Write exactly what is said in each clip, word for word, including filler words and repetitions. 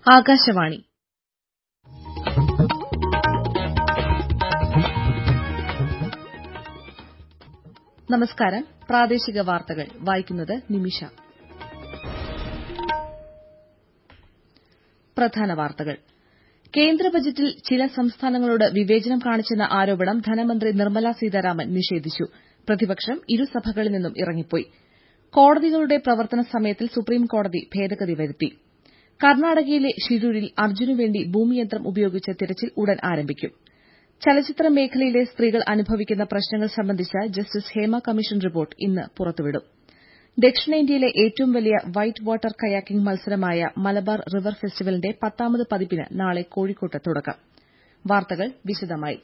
ആകാശവാണി നമസ്കാരം. പ്രാദേശിക വാർത്തകൾ വായിക്കുന്നത് നിമിഷ. പ്രധാന വാർത്തകൾ. കേന്ദ്ര ബജറ്റിൽ ചില സംസ്ഥാനങ്ങളോട് വിവേചനം കാണിച്ചെന്ന ആരോപണം ധനമന്ത്രി നിർമ്മല സീതാരാമൻ നിഷേധിച്ചു. പ്രതിപക്ഷം ഇരുസഭകളിൽ നിന്നും ഇറങ്ങിപ്പോയി. കോടതികളുടെ പ്രവർത്തന സമയത്തിൽ സുപ്രീംകോടതി ഭേദഗതി വരുത്തി. കർണാടകയിലെ ഷിരൂരിൽ അർജുനുവേണ്ടി ഭൂമിയന്ത്രം ഉപയോഗിച്ച് തിരച്ചിൽ ഉടൻ ആരംഭിക്കും. ചലച്ചിത്ര മേഖലയിലെ സ്ത്രീകൾ അനുഭവിക്കുന്ന പ്രശ്നങ്ങൾ സംബന്ധിച്ച ജസ്റ്റിസ് ഹേമ കമ്മീഷൻ റിപ്പോർട്ട് ഇന്ന് പുറത്തുവിടും. ദക്ഷിണേന്ത്യയിലെ ഏറ്റവും വലിയ വൈറ്റ് വാട്ടർ കയാക്കിംഗ് മത്സരമായ മലബാർ റിവർ ഫെസ്റ്റിവലിന്റെ പത്താമത് പതിപ്പിന് നാളെ കോഴിക്കോട്ട് തുടക്കം. വാർത്തകൾ വിശദമായി.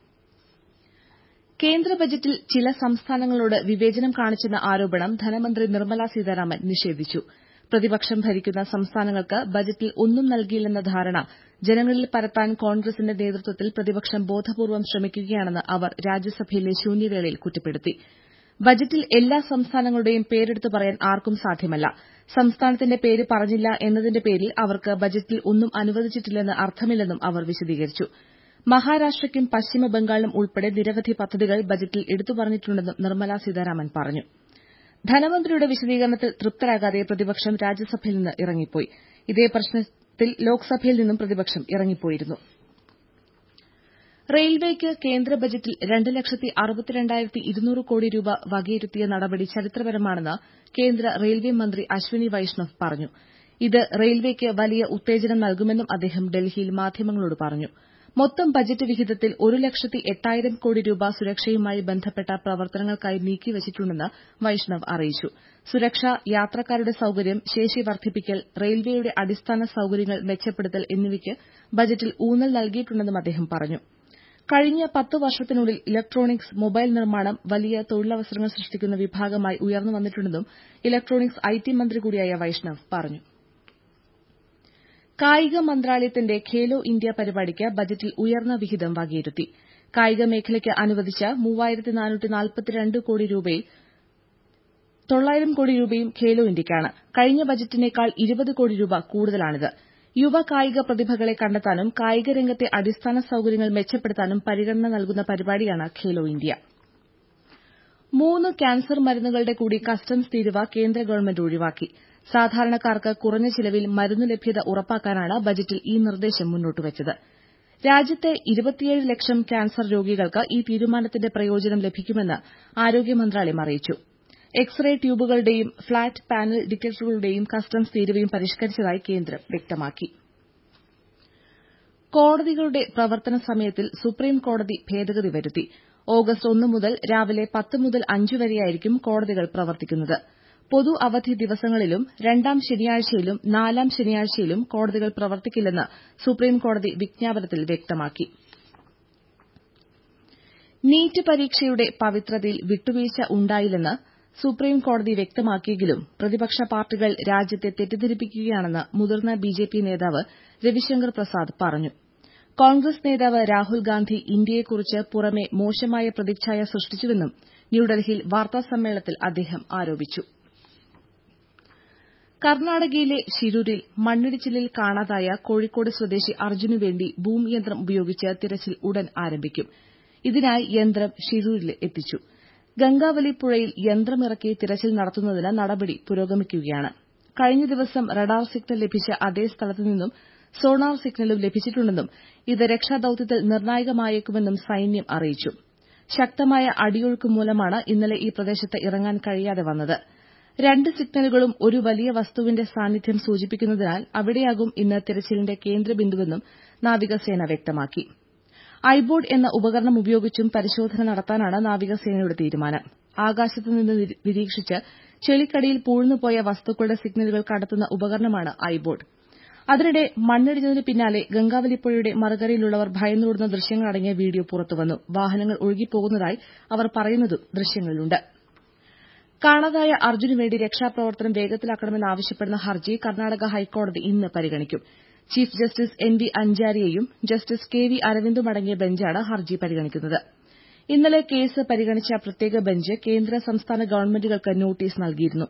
കേന്ദ്ര ബജറ്റിൽ ചില സംസ്ഥാനങ്ങളോട് വിവേചനം കാണിച്ചെന്ന ആരോപണം ധനമന്ത്രി നിർമ്മല സീതാരാമൻ നിഷേധിച്ചു. പ്രതിപക്ഷം ഭരിക്കുന്ന സംസ്ഥാനങ്ങൾക്ക് ബജറ്റിൽ ഒന്നും നൽകിയില്ലെന്ന ധാരണ ജനങ്ങളിൽ പരത്താൻ കോൺഗ്രസിന്റെ നേതൃത്വത്തിൽ പ്രതിപക്ഷം ബോധപൂർവ്വം ശ്രമിക്കുകയാണെന്ന് അവർ രാജ്യസഭയിലെ ശൂന്യവേളയിൽ കുറ്റപ്പെടുത്തി. ബജറ്റിൽ എല്ലാ സംസ്ഥാനങ്ങളുടെയും പേരെടുത്ത് പറയാൻ ആർക്കും സാധ്യമല്ല. സംസ്ഥാനത്തിന്റെ പേര് പറഞ്ഞില്ല എന്നതിന്റെ പേരിൽ അവർക്ക് ബജറ്റിൽ ഒന്നും അനുവദിച്ചിട്ടില്ലെന്ന് അർത്ഥമില്ലെന്നും അവർ വിശദീകരിച്ചു. മഹാരാഷ്ട്രയ്ക്കും പശ്ചിമബംഗാളിനും ഉൾപ്പെടെ നിരവധി പദ്ധതികൾ ബജറ്റിൽ എടുത്തു പറഞ്ഞിട്ടുണ്ടെന്നും നിർമ്മല സീതാരാമൻ പറഞ്ഞു. ധനമന്ത്രിയുടെ വിശദീകരണത്തിൽ തൃപ്തരാകാതെ പ്രതിപക്ഷം രാജ്യസഭയിൽ നിന്ന് ഇറങ്ങിപ്പോയി. ഇതേ പ്രശ്നത്തിൽ ലോക്സഭയിൽ നിന്നും പ്രതിപക്ഷം ഇറങ്ങിപ്പോയിരുന്നു. റെയിൽവേക്ക് കേന്ദ്ര ബജറ്റിൽ രണ്ട് ലക്ഷത്തി അറുപത്തിരണ്ടായിരത്തി ഇരുന്നൂറ് കോടി രൂപ വകയിരുത്തിയ നടപടി ചരിത്രപരമാണെന്ന് കേന്ദ്ര റെയിൽവേ മന്ത്രി അശ്വിനി വൈഷ്ണവ് പറഞ്ഞു. ഇത് റെയിൽവേക്ക് വലിയ ഉത്തേജനം നൽകുമെന്നും അദ്ദേഹം ഡൽഹിയിൽ മാധ്യമങ്ങളോട് പറഞ്ഞു. മൊത്തം ബജറ്റ് വിഹിതത്തിൽ ഒരു ലക്ഷത്തി എട്ടായിരം കോടി രൂപ സുരക്ഷയുമായി ബന്ധപ്പെട്ട പ്രവർത്തനങ്ങൾക്കായി നീക്കിവച്ചിട്ടുണ്ടെന്ന് വൈഷ്ണവ് അറിയിച്ചു. സുരക്ഷ, യാത്രക്കാരുടെ സൌകര്യം, ശേഷി വർദ്ധിപ്പിക്കൽ, റെയിൽവേയുടെ അടിസ്ഥാന സൌകര്യങ്ങൾ മെച്ചപ്പെടുത്തൽ എന്നിവയ്ക്ക് ബജറ്റിൽ ഊന്നൽ നൽകിയിട്ടുണ്ടെന്നും അദ്ദേഹം പറഞ്ഞു. കഴിഞ്ഞ പത്ത് വർഷത്തിനുള്ളിൽ ഇലക്ട്രോണിക്സ്, മൊബൈൽ നിർമ്മാണം വലിയ തൊഴിലവസരങ്ങൾ സൃഷ്ടിക്കുന്ന വിഭാഗമായി ഉയർന്നു വന്നിട്ടുണ്ടെന്നും ഇലക്ട്രോണിക്സ് ഐടി മന്ത്രി കൂടിയായ വൈഷ്ണവ് പറഞ്ഞു. കായിക മന്ത്രാലയത്തിന്റെ ഖേലോ ഇന്ത്യ പരിപാടിക്ക് ബജറ്റിൽ ഉയർന്ന വിഹിതം വകയിരുത്തി. കായിക മേഖലയ്ക്ക് അനുവദിച്ച മൂവായിരത്തി നാനൂറ്റി നാൽപ്പത്തിരണ്ട് കോടി രൂപയിൽ തൊള്ളായിരം കോടി രൂപയും ഖേലോ ഇന്ത്യയ്ക്കാണ്. കഴിഞ്ഞ ബജറ്റിനേക്കാൾ ഇരുപത് കോടി രൂപ കൂടുതലാണിത്. യുവ കായിക പ്രതിഭകളെ കണ്ടെത്താനും കായിക രംഗത്തെ അടിസ്ഥാന സൌകര്യങ്ങൾ മെച്ചപ്പെടുത്താനും പരിഗണന നൽകുന്ന പരിപാടിയാണ് ഖേലോ ഇന്ത്യ. മൂന്ന് ക്യാൻസർ മരുന്നുകളുടെ കൂടി കസ്റ്റംസ് തീരുവ കേന്ദ്ര ഗവൺമെന്റ് ഒഴിവാക്കി. സാധാരണക്കാർക്ക് കുറഞ്ഞ ചിലവിൽ മരുന്നു ലഭ്യത ഉറപ്പാക്കാനാണ് ബജറ്റിൽ ഈ നിർദ്ദേശം മുന്നോട്ടുവച്ചത്. രാജ്യത്തെ ഇരുപത്തിയേഴ് ലക്ഷം ക്യാൻസർ രോഗികൾക്ക് ഈ തീരുമാനത്തിന്റെ പ്രയോജനം ലഭിക്കുമെന്ന് ആരോഗ്യ മന്ത്രാലയം അറിയിച്ചു. എക്സ്റേ ട്യൂബുകളുടെയും ഫ്ളാറ്റ് പാനൽ ഡിറ്റക്ടറുകളുടെയും കസ്റ്റംസ് തീരുവയും പരിഷ്കരിച്ചതായി കേന്ദ്രം വ്യക്തമാക്കി. കോടതികളുടെ പ്രവർത്തന സമയത്തിൽ സുപ്രീംകോടതി ഭേദഗതി വരുത്തി. ഓഗസ്റ്റ് ഒന്ന് മുതൽ രാവിലെ പത്ത് മുതൽ അഞ്ച് വരെയായിരിക്കും കോടതികൾ പ്രവർത്തിക്കുന്നത്. പൊതു അവധി ദിവസങ്ങളിലും രണ്ടാം ശനിയാഴ്ചയിലും നാലാം ശനിയാഴ്ചയിലും കോടതികൾ പ്രവർത്തിക്കില്ലെന്ന് സുപ്രീംകോടതി വിജ്ഞാപനത്തിൽ വ്യക്തമാക്കി. നീറ്റ് പരീക്ഷയുടെ പവിത്രതയിൽ വിട്ടുവീഴ്ച ഉണ്ടായില്ലെന്ന് സുപ്രീംകോടതി വ്യക്തമാക്കിയെങ്കിലും പ്രതിപക്ഷ പാർട്ടികൾ രാജ്യത്തെ തെറ്റിദ്ധരിപ്പിക്കുകയാണെന്ന് മുതിർന്ന ബിജെപി നേതാവ് രവിശങ്കർ പ്രസാദ് പറഞ്ഞു. കോൺഗ്രസ് നേതാവ് രാഹുൽ ഗാന്ധി ഇന്ത്യയെക്കുറിച്ച് പുറമെ മോശമായ പ്രതിച്ഛായ സൃഷ്ടിച്ചുവെന്നും ന്യൂഡൽഹിയിൽ വാർത്താസമ്മേളനത്തിൽ അദ്ദേഹം ആരോപിച്ചു. കർണാടകയിലെ ഷിരൂരിൽ മണ്ണിടിച്ചിലിൽ കാണാതായ കോഴിക്കോട് സ്വദേശി അർജുനുവേണ്ടി ഭൂമിയന്ത്രം ഉപയോഗിച്ച് തിരച്ചിൽ ഉടൻ ആരംഭിക്കും. ഇതിനായി യന്ത്രം ഷിരൂരിൽ എത്തിച്ചു. ഗംഗാവലി പുഴയിൽ യന്ത്രമിറക്കി തിരച്ചിൽ നടത്തുന്നതിന് നടപടി പുരോഗമിക്കുകയാണ്. കഴിഞ്ഞ ദിവസം റഡാർ സിഗ്നൽ ലഭിച്ച അതേ സ്ഥലത്തു നിന്നും സോണാർ സിഗ്നലും ലഭിച്ചിട്ടുണ്ടെന്നും ഇത് രക്ഷാദൌത്യത്തിൽ നിർണായകമായേക്കുമെന്നും സൈന്യം അറിയിച്ചു. ശക്തമായ അടിയൊഴുക്ക് മൂലമാണ് ഇന്നലെ ഈ പ്രദേശത്ത് ഇറങ്ങാൻ കഴിയാതെ വന്നത്. രണ്ട് സിഗ്നലുകളും ഒരു വലിയ വസ്തുവിന്റെ സാന്നിധ്യം സൂചിപ്പിക്കുന്നതിനാൽ അവിടെയാകും ഇന്ന് തിരച്ചിലിന്റെ കേന്ദ്രബിന്ദുവെന്നും നാവികസേന വ്യക്തമാക്കി. ഐബോർഡ് എന്ന ഉപകരണം ഉപയോഗിച്ചും പരിശോധന നടത്താനാണ് നാവികസേനയുടെ തീരുമാനം. ആകാശത്തുനിന്ന് നിരീക്ഷിച്ച് ചെളിക്കടിയിൽ പൂഴ്ന്നുപോയ വസ്തുക്കളുടെ സിഗ്നലുകൾ കണ്ടെത്തുന്ന ഉപകരണമാണ് ഐബോർഡ്. അതിനിടെ മണ്ണിടിഞ്ഞതിന് പിന്നാലെ ഗംഗാവലിപ്പുഴയുടെ മറുകരയിലുള്ളവർ ഭയന്നോടുന്ന ദൃശ്യങ്ങളടങ്ങിയ വീഡിയോ പുറത്തുവന്നു. വാഹനങ്ങൾ ഒഴുകിപ്പോകുന്നതായി അവർ പറയുന്നതും ദൃശ്യങ്ങളിലുണ്ട്. കാണാതായ അർജുനുവേണ്ടി രക്ഷാപ്രവർത്തനം വേഗത്തിലാക്കണമെന്നാവശ്യപ്പെടുന്ന ഹർജി കർണാടക ഹൈക്കോടതി ഇന്ന് പരിഗണിക്കും. ചീഫ് ജസ്റ്റിസ് എൻ വി അഞ്ചാരിയയും ജസ്റ്റിസ് കെ വി അരവിന്ദുമടങ്ങിയ ബെഞ്ചാണ് ഹർജി പരിഗണിക്കുന്നത്. ഇന്നലെ കേസ് പരിഗണിച്ച പ്രത്യേക ബെഞ്ച് കേന്ദ്ര സംസ്ഥാന ഗവൺമെന്റുകൾക്ക് നോട്ടീസ് നൽകിയിരുന്നു.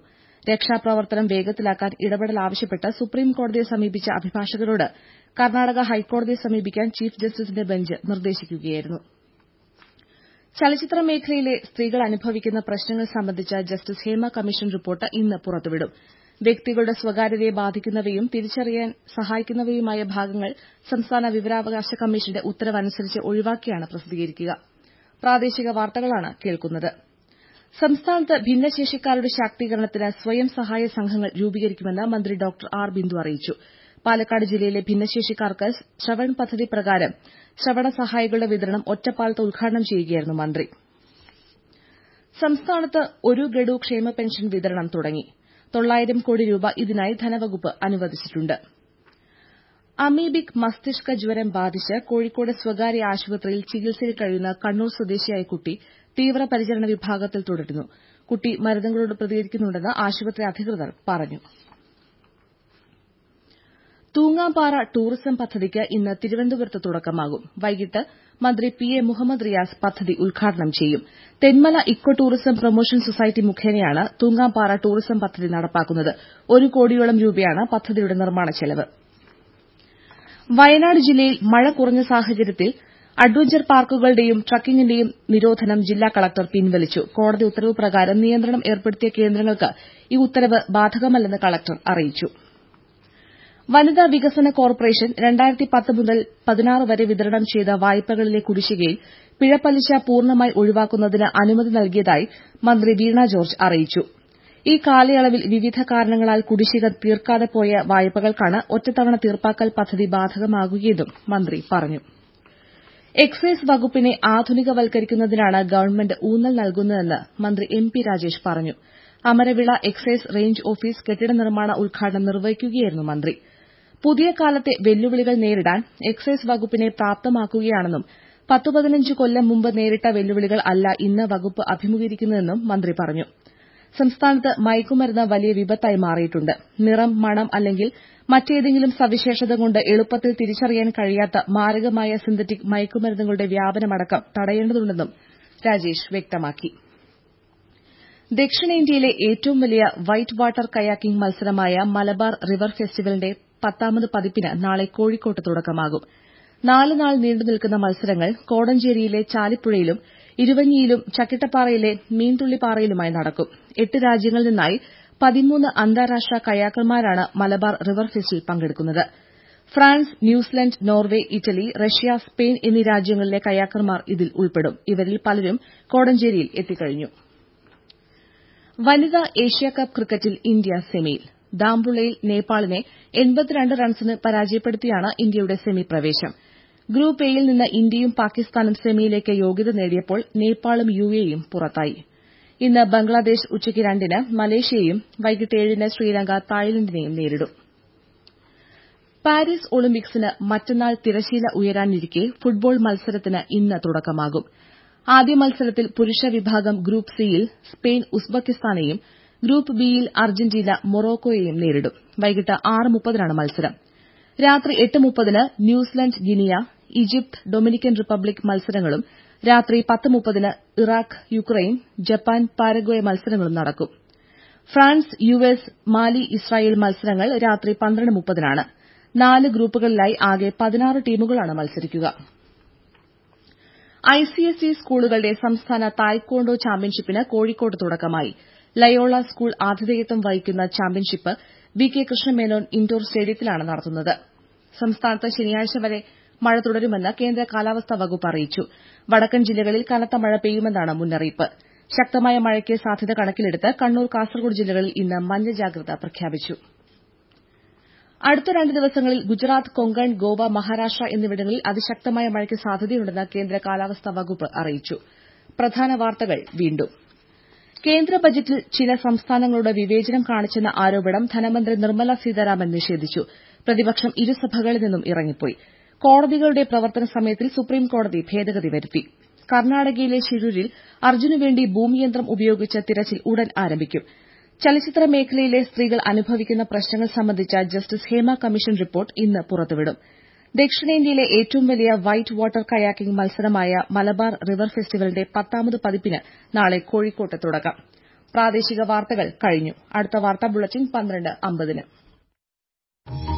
രക്ഷാപ്രവർത്തനം വേഗത്തിലാക്കാൻ ഇടപെടൽ ആവശ്യപ്പെട്ട് സുപ്രീംകോടതിയെ സമീപിച്ച അഭിഭാഷകരോട് കർണാടക ഹൈക്കോടതിയെ സമീപിക്കാൻ ചീഫ് ജസ്റ്റിസിന്റെ ബെഞ്ച് നിർദ്ദേശിക്കുകയായിരുന്നു. ചലച്ചിത്ര മേഖലയിലെ സ്ത്രീകൾ അനുഭവിക്കുന്ന പ്രശ്നങ്ങൾ സംബന്ധിച്ച ജസ്റ്റിസ് ഹേമ കമ്മീഷൻ റിപ്പോർട്ട് ഇന്ന് പുറത്തുവിടും. വ്യക്തികളുടെ സ്വകാര്യതയെ ബാധിക്കുന്നവയും തിരിച്ചറിയാൻ സഹായിക്കുന്നവയുമായ ഭാഗങ്ങൾ സംസ്ഥാന വിവരാവകാശ കമ്മീഷന്റെ ഉത്തരവനുസരിച്ച് ഒഴിവാക്കിയാണ് പ്രസിദ്ധീകരിക്കുക. പ്രാദേശിക വാർത്തകളാണ് കേൾക്കുന്നത്. സംസ്ഥാനത്ത് ഭിന്നശേഷിക്കാരുടെ ശാക്തീകരണത്തിന് സ്വയം സഹായ സംഘങ്ങൾ രൂപീകരിക്കുമെന്ന് മന്ത്രി ഡോക്ടർ ആർ ബിന്ദു അറിയിച്ചു. പാലക്കാട് ജില്ലയിലെ ഭിന്നശേഷിക്കാർക്ക് ശ്രവൺ പദ്ധതി പ്രകാരം ശ്രവണ സഹായികളുടെ വിതരണം ഒറ്റപ്പാലത്ത് ഉദ്ഘാടനം ചെയ്യുകയായിരുന്നു മന്ത്രി. സംസ്ഥാനത്ത് ഒരു ഗഡു ക്ഷേമ പെൻഷൻ വിതരണം തുടങ്ങി. തൊള്ളായിരം കോടി രൂപ ഇതിനായി ധനവകുപ്പ് അനുവദിച്ചിട്ടുണ്ട്. അമീബിക് മസ്തിഷ്ക ജ്വരം ബാധിച്ച് കോഴിക്കോട് സ്വകാര്യ ആശുപത്രിയിൽ ചികിത്സയിൽ കഴിയുന്ന കണ്ണൂർ സ്വദേശിയായ കുട്ടി തീവ്രപരിചരണ വിഭാഗത്തിൽ തുടരുന്നു. കുട്ടി മരുന്നുകളോട് പ്രതികരിക്കുന്നുണ്ടെന്ന് ആശുപത്രി അധികൃതർ പറഞ്ഞു. തൂങ്ങാംപാറ ടൂറിസം പദ്ധതിക്ക് ഇന്ന് തിരുവനന്തപുരത്ത് തുടക്കമാകും. വൈകിട്ട് മന്ത്രി പി എ മുഹമ്മദ് റിയാസ് പദ്ധതി ഉദ്ഘാടനം ചെയ്യും. Thenmala eco tourism promotion society മുഖേനയാണ് തൂങ്ങാംപാറ ടൂറിസം പദ്ധതി നടപ്പാക്കുന്നത്. ഒരു കോടിയോളം രൂപയാണ് പദ്ധതിയുടെ നിർമ്മാണ ചെലവ്. വയനാട് ജില്ലയിൽ മഴ കുറഞ്ഞ സാഹചര്യത്തിൽ അഡ്വഞ്ചർ പാർക്കുകളുടെയും ട്രക്കിംഗിന്റെയും നിരോധനം ജില്ലാ കളക്ടർ പിൻവലിച്ചു. കോടതി ഉത്തരവ് പ്രകാരം നിയന്ത്രണം ഏർപ്പെടുത്തിയ കേന്ദ്രങ്ങൾക്ക് ഈ ഉത്തരവ് ബാധകമല്ലെന്ന് കളക്ടർ അറിയിച്ചു. വനിതാ വികസന കോർപ്പറേഷൻ രണ്ടായിരത്തി പത്ത് മുതൽ പതിനാറ് വരെ വിതരണം ചെയ്ത വായ്പകളിലെ കുടിശ്ശികയിൽ പിഴപ്പലിശ പൂർണ്ണമായി ഒഴിവാക്കുന്നതിന് അനുമതി നൽകിയതായി മന്ത്രി വീണ ജോർജ് അറിയിച്ചു. ഈ കാലയളവിൽ വിവിധ കാരണങ്ങളാൽ കുടിശ്ശിക തീർക്കാതെ പോയ വായ്പകൾക്കാണ് ഒറ്റത്തവണ തീർപ്പാക്കൽ പദ്ധതി ബാധകമാകുകയെന്നും മന്ത്രി പറഞ്ഞു. എക്സൈസ് വകുപ്പിനെ ആധുനികവൽക്കരിക്കുന്നതിനാണ് ഗവൺമെന്റ് ഊന്നൽ നൽകുന്നതെന്ന് മന്ത്രി എം പി രാജേഷ് പറഞ്ഞു. അമരവിള എക്സൈസ് റേഞ്ച് ഓഫീസ് കെട്ടിട നിർമ്മാണ ഉദ്ഘാടനം നിർവഹിക്കുകയായിരുന്നു മന്ത്രി. പുതിയ കാലത്തെ വെല്ലുവിളികൾ നേരിടാൻ എക്സൈസ് വകുപ്പിനെ പ്രാപ്തമാക്കുകയാണെന്നും പത്തു പതിനഞ്ച് കൊല്ലം മുമ്പ് നേരിട്ട വെല്ലുവിളികൾ അല്ല ഇന്ന് വകുപ്പ് അഭിമുഖീകരിക്കുന്നതെന്നും മന്ത്രി പറഞ്ഞു. സംസ്ഥാനത്ത് മയക്കുമരുന്ന് വലിയ വിപത്തായി മാറിയിട്ടുണ്ട്. നിറം, മണം അല്ലെങ്കിൽ മറ്റേതെങ്കിലും സവിശേഷത കൊണ്ട് എളുപ്പത്തിൽ തിരിച്ചറിയാൻ കഴിയാത്ത മാരകമായ സിന്തറ്റിക് മയക്കുമരുന്നുകളുടെ വ്യാപനമടക്കം തടയേണ്ടതുണ്ടെന്നും രാജേഷ് വ്യക്തമാക്കി. ദക്ഷിണേന്ത്യയിലെ ഏറ്റവും വലിയ വൈറ്റ് വാട്ടർ കയാക്കിംഗ് മത്സരമായ മലബാർ റിവർ ഫെസ്റ്റിവലിന്റെ പത്താമത് പതിപ്പിന് നാളെ കോഴിക്കോട്ട് തുടക്കമാകും. നാല് നാൾ നീണ്ടുനിൽക്കുന്ന മത്സരങ്ങൾ കോടഞ്ചേരിയിലെ ചാലിപ്പുഴയിലും ഇരുവഞ്ഞിയിലും ചക്കിട്ടപ്പാറയിലെ മീൻതുള്ളിപ്പാറയിലുമായി നടക്കും. എട്ട് രാജ്യങ്ങളിൽ നിന്നായി പതിമൂന്ന് അന്താരാഷ്ട്ര കയാക്കർമാരാണ് മലബാർ റിവർ ഫെസ്റ്റിൽ പങ്കെടുക്കുന്നത്. France, New Zealand, Norway, Italy, Russia, Spain എന്നീ രാജ്യങ്ങളിലെ കയാക്കർമാർ ഇതിൽ ഉൾപ്പെടും. ഇവരിൽ പലരും കോടഞ്ചേരിയിൽ എത്തിക്കഴിഞ്ഞു. വനിതാ ഏഷ്യാകപ്പ് ക്രിക്കറ്റിൽ ഇന്ത്യ സെമിയിൽ. ദാംബുള്ളയിൽ നേപ്പാളിനെ എൺപത്തിരണ്ട് റൺസിന് പരാജയപ്പെടുത്തിയാണ് ഇന്ത്യയുടെ സെമി പ്രവേശം. ഗ്രൂപ്പ് എയിൽ നിന്ന് ഇന്ത്യയും പാകിസ്ഥാനും സെമിയിലേക്ക് യോഗ്യത നേടിയപ്പോൾ നേപ്പാളും യുഎഇയും പുറത്തായി. ഇന്ന് ബംഗ്ലാദേശ് ഉച്ചയ്ക്ക് രണ്ടിന് മലേഷ്യയെയും വൈകിട്ട് ഏഴിന് ശ്രീലങ്ക തായ്ലൻഡിനെയും നേരിടും. പാരീസ് ഒളിമ്പിക്സിന് മറ്റന്നാൾ തിരശ്ശീല ഉയരാനിരിക്കെ ഫുട്ബോൾ മത്സരത്തിന് ഇന്ന് തുടക്കമാകും. ആദ്യ മത്സരത്തിൽ പുരുഷ വിഭാഗം ഗ്രൂപ്പ് സിയിൽ സ്പെയിൻ ഉസ്ബെക്കിസ്ഥാനെയും ഗ്രൂപ്പ് ബിയിൽ അർജന്റീന മൊറോക്കോയെയും നേരിടും. വൈകിട്ട് ആറ് മുപ്പതിനാണ് മത്സരം. രാത്രി എട്ട് മുപ്പതിന് New Zealand Guinea, Egypt Dominican Republic മത്സരങ്ങളും രാത്രി പത്ത് മുപ്പതിന് ഇറാഖ് യുക്രൈൻ, ജപ്പാൻ പാരഗ്വെ മത്സരങ്ങളും നടക്കും. ഫ്രാൻസ് യുഎസ് മാലി ഇസ്രായേൽ മത്സരങ്ങൾ രാത്രി പന്ത്രണ്ട് മുപ്പതിനാണ്. നാല് ഗ്രൂപ്പുകളിലായി ആകെ പതിനാറ് ടീമുകളാണ് മത്സരിക്കുക. ഐസിഎസ്ഇ സ്കൂളുകളുടെ സംസ്ഥാന തായ്ക്കോണ്ടോ ചാമ്പ്യൻഷിപ്പിന് കോഴിക്കോട്ട് തുടക്കമായി. ലയോള സ്കൂൾ ആതിഥേയത്വം വഹിക്കുന്ന championship V K Krishna Menon indoor സ്റ്റേഡിയത്തിലാണ് നടത്തുന്നത്. സംസ്ഥാനത്ത് ശനിയാഴ്ച വരെ മഴ തുടരുമെന്ന് കേന്ദ്ര കാലാവസ്ഥാ വകുപ്പ് അറിയിച്ചു. വടക്കൻ ജില്ലകളിൽ കനത്ത മഴ പെയ്യുമെന്നാണ് മുന്നറിയിപ്പ്. ശക്തമായ മഴയ്ക്ക് സാധ്യത കണക്കിലെടുത്ത് കണ്ണൂർ, കാസർകോട് ജില്ലകളിൽ ഇന്ന് മഞ്ഞ ജാഗ്രത പ്രഖ്യാപിച്ചു. അടുത്ത രണ്ട് ദിവസങ്ങളിൽ ഗുജറാത്ത്, കൊങ്കൺ, ഗോവ, മഹാരാഷ്ട്ര എന്നിവിടങ്ങളിൽ അതിശക്തമായ മഴയ്ക്ക് സാധ്യതയുണ്ടെന്ന് കേന്ദ്ര കാലാവസ്ഥാ വകുപ്പ് അറിയിച്ചു. പ്രധാന വാർത്തകൾ വീണ്ടും. കേന്ദ്ര ബജറ്റിൽ ചില സംസ്ഥാനങ്ങളോട് വിവേചനം കാണിച്ചെന്ന ആരോപണം ധനമന്ത്രി നിർമ്മല സീതാരാമൻ നിഷേധിച്ചു. പ്രതിപക്ഷം ഇരുസഭകളിൽ നിന്നും ഇറങ്ങിപ്പോയി. കോടതികളുടെ പ്രവർത്തന സമയത്തിൽ സുപ്രീംകോടതി ഭേദഗതി വരുത്തി. കർണാടകയിലെ ഷിരൂരിൽ അർജുനുവേണ്ടി ഭൂമിയന്ത്രം ഉപയോഗിച്ച് തിരച്ചിൽ ഉടൻ ആരംഭിക്കും. ചലച്ചിത്ര മേഖലയിലെ സ്ത്രീകൾ അനുഭവിക്കുന്ന പ്രശ്നങ്ങൾ സംബന്ധിച്ച ജസ്റ്റിസ് ഹേമ കമ്മീഷൻ റിപ്പോർട്ട് ഇന്ന് പുറത്തുവിടും. ദക്ഷിണേന്ത്യയിലെ ഏറ്റവും വലിയ വൈറ്റ് വാട്ടർ കയാക്കിംഗ് മത്സരമായ മലബാർ റിവർ ഫെസ്റ്റിവലിന്റെ പത്താമത് പതിപ്പിന് നാളെ കോഴിക്കോട്ട് തുടക്കം. പ്രാദേശിക വാർത്തകൾ കഴിഞ്ഞു. അടുത്ത വാർത്താ ബുള്ളറ്റിൻ പന്ത്രണ്ട് അമ്പതിന്.